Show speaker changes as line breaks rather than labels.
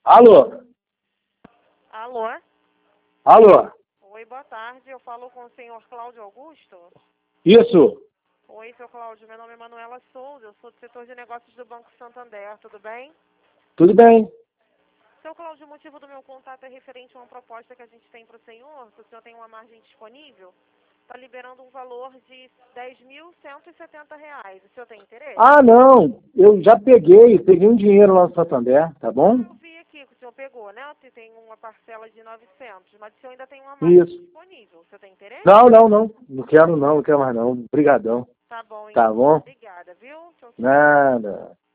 Alô?
Alô?
Alô?
Oi, boa tarde. Eu falo com o senhor Cláudio Augusto.
Isso?
Oi, seu Cláudio. Meu nome é Manuela Souza. Eu sou do setor de negócios do Banco Santander. Tudo bem?
Tudo bem?
Seu Cláudio, o motivo do meu contato é referente a uma proposta que a gente tem para o senhor. Se o senhor tem uma margem disponível, está liberando um valor de R$ 10.170. O senhor tem interesse?
Ah, não. Eu já peguei um dinheiro lá no Santander, tá bom?
Eu vi aqui que o senhor pegou, né? Você tem uma parcela de 900, mas o senhor ainda tem uma margem
Isso.
disponível. O senhor tem interesse?
Não, não, não. Não quero não, não quero mais não. Obrigadão.
Tá bom,
Tá
então.
bom?
Obrigada, viu? Tchau, tchau.
Nada.